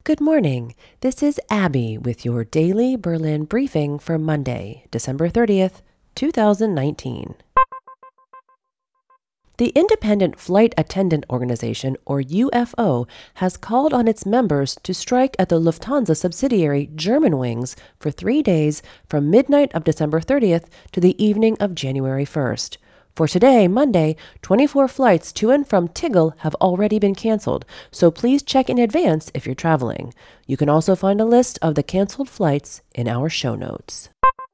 Good morning. This is Abby with your daily Berlin briefing for Monday, December 30th, 2019. The Independent Flight Attendant Organization, or UFO, has called on its members to strike at the Lufthansa subsidiary Germanwings for 3 days from midnight of December 30th to the evening of January 1st. For today, Monday, 24 flights to and from Tegel have already been canceled, so please check in advance if you're traveling. You can also find a list of the canceled flights in our show notes.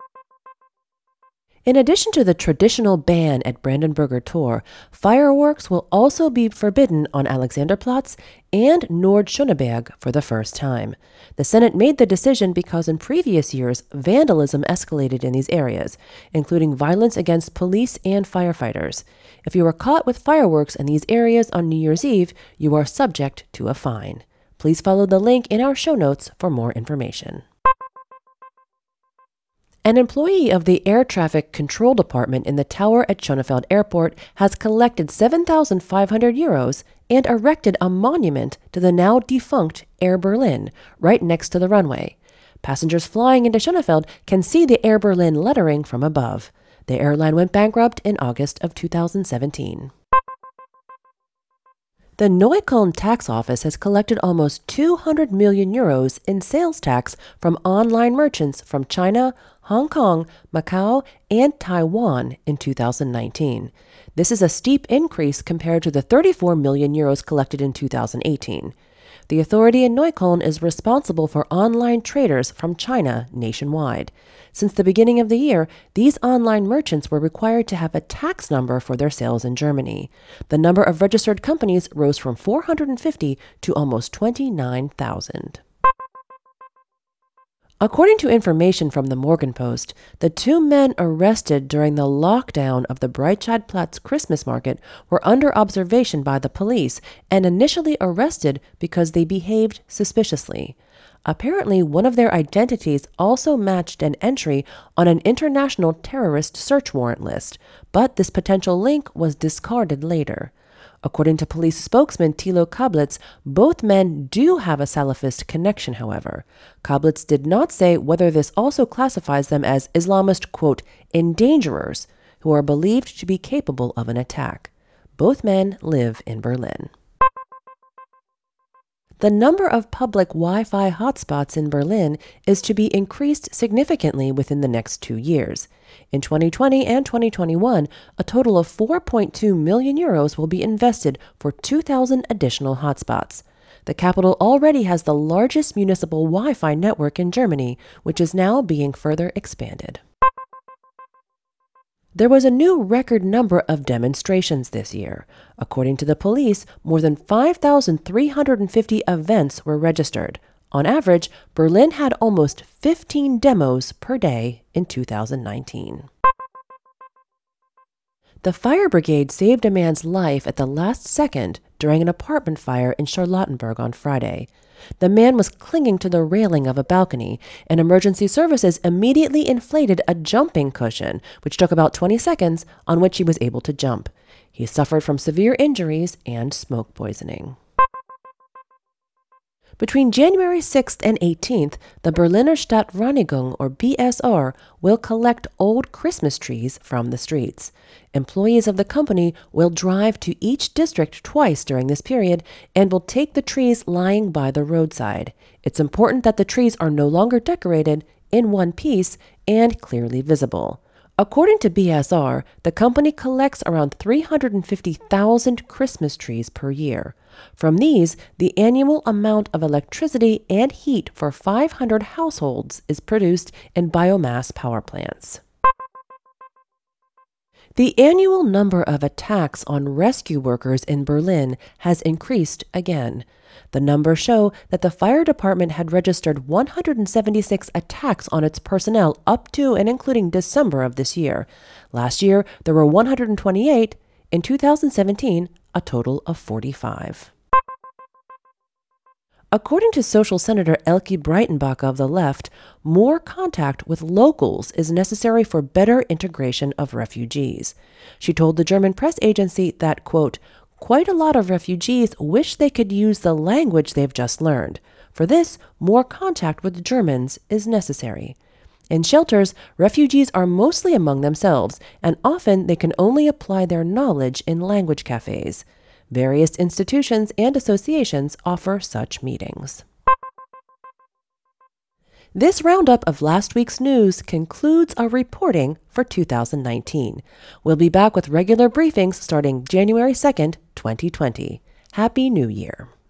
In addition to the traditional ban at Brandenburger Tor, fireworks will also be forbidden on Alexanderplatz and Nord-Schöneberg for the first time. The Senate made the decision because in previous years, vandalism escalated in these areas, including violence against police and firefighters. If you are caught with fireworks in these areas on New Year's Eve, you are subject to a fine. Please follow the link in our show notes for more information. An employee of the Air Traffic Control Department in the tower at Schönefeld Airport has collected 7,500 euros and erected a monument to the now defunct Air Berlin right next to the runway. Passengers flying into Schönefeld can see the Air Berlin lettering from above. The airline went bankrupt in August of 2017. The Neukölln tax office has collected almost 200 million euros in sales tax from online merchants from China, Hong Kong, Macau, and Taiwan in 2019. This is a steep increase compared to the 34 million euros collected in 2018. The authority in Neukölln is responsible for online traders from China nationwide. Since the beginning of the year, these online merchants were required to have a tax number for their sales in Germany. The number of registered companies rose from 450 to almost 29,000. According to information from the Morgenpost, the 2 men arrested during the lockdown of the Breitscheidplatz Christmas market were under observation by the police and initially arrested because they behaved suspiciously. Apparently, one of their identities also matched an entry on an international terrorist search warrant list, but this potential link was discarded later. According to police spokesman Thilo Kablitz, both men do have a Salafist connection, however. Kablitz did not say whether this also classifies them as Islamist, quote, endangerers, who are believed to be capable of an attack. Both men live in Berlin. The number of public Wi-Fi hotspots in Berlin is to be increased significantly within the next 2 years. In 2020 and 2021, a total of 4.2 million euros will be invested for 2,000 additional hotspots. The capital already has the largest municipal Wi-Fi network in Germany, which is now being further expanded. There was a new record number of demonstrations this year. According to the police, more than 5,350 events were registered. On average, Berlin had almost 15 demos per day in 2019. The fire brigade saved a man's life at the last second during an apartment fire in Charlottenburg on Friday. The man was clinging to the railing of a balcony, and emergency services immediately inflated a jumping cushion, which took about 20 seconds, on which he was able to jump. He suffered from severe injuries and smoke poisoning. Between January 6th and 18th, the Berliner Stadtreinigung, or BSR, will collect old Christmas trees from the streets. Employees of the company will drive to each district twice during this period and will take the trees lying by the roadside. It's important that the trees are no longer decorated in one piece and clearly visible. According to BSR, the company collects around 350,000 Christmas trees per year. From these, the annual amount of electricity and heat for 500 households is produced in biomass power plants. The annual number of attacks on rescue workers in Berlin has increased again. The numbers show that the fire department had registered 176 attacks on its personnel up to and including December of this year. Last year, there were 128. In 2017, a total of 45. According to Social Senator Elke Breitenbach of the left, more contact with locals is necessary for better integration of refugees. She told the German press agency that, quote, quite a lot of refugees wish they could use the language they've just learned. For this, more contact with Germans is necessary. In shelters, refugees are mostly among themselves, and often they can only apply their knowledge in language cafes. Various institutions and associations offer such meetings. This roundup of last week's news concludes our reporting for 2019. We'll be back with regular briefings starting January 2nd, 2020. Happy New Year.